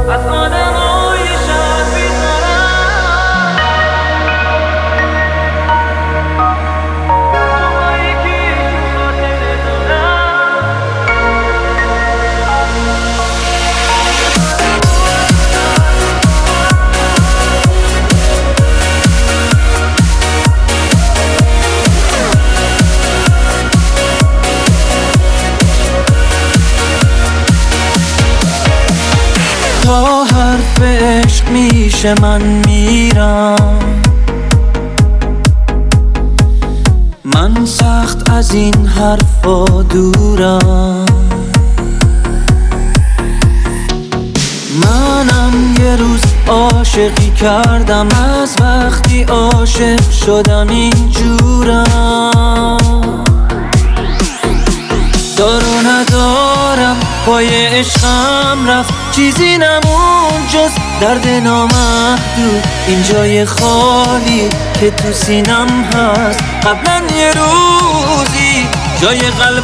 از آدمای شهر بیزارم، تو با یکی تو خاطر دارم. تا حرف عشق میشه من میرم، من سخت از این حرفا دورم. منم یه روز عاشقی کردم، از وقتی عاشق شدم اینجورم. دارو ندارم پای عشقم رفت، چیزی نمون جز درد نامحدود. این جای خالی که تو سینم هست، قبلا یه روزی جای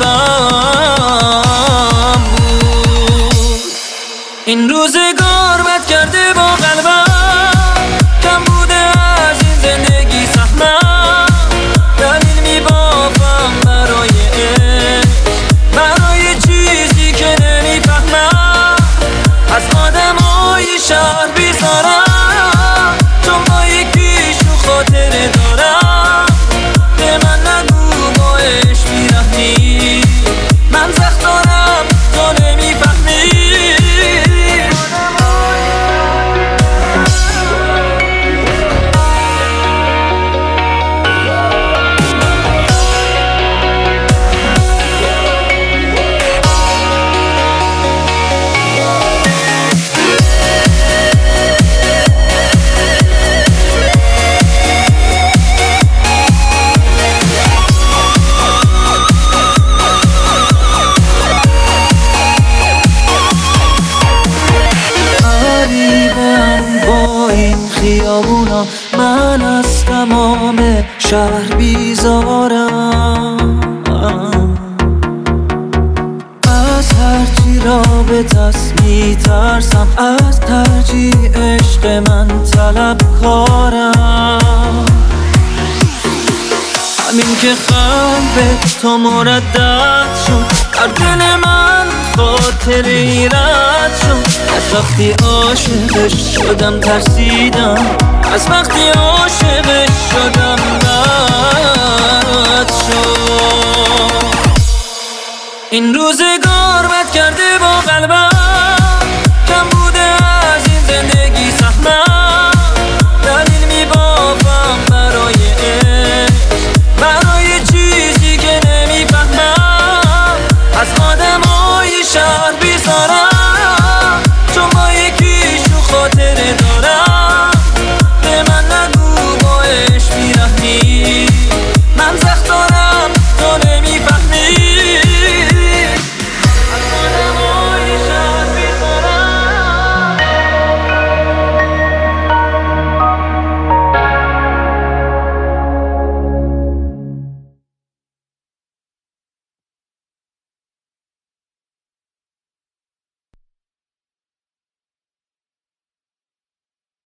قلبم بود. این روزگار بد کرده با قلبم، کم بوده از این زندگی سهمم. دلیل میبافم برای عشق، برای چیزی که نمیفهمم. از آدمای شهر بیزارم، چون با یکیش تو خاطر دارم. به من نگو با عشق میرهنی، من سخت دارم تو نمیفهمی. خیابونا من از تمام شهر بیزارم، از هرچی رابط است میترسم، از ترجیح عشق من طلبکارم. همین که قلب تو مردد شد، در دل من خاطر ایراد شد. از وقتی عاشقش شدم ترسیدم، از وقتی عاشقش شدم بد شد. این روزگار بد کرده با قلبم،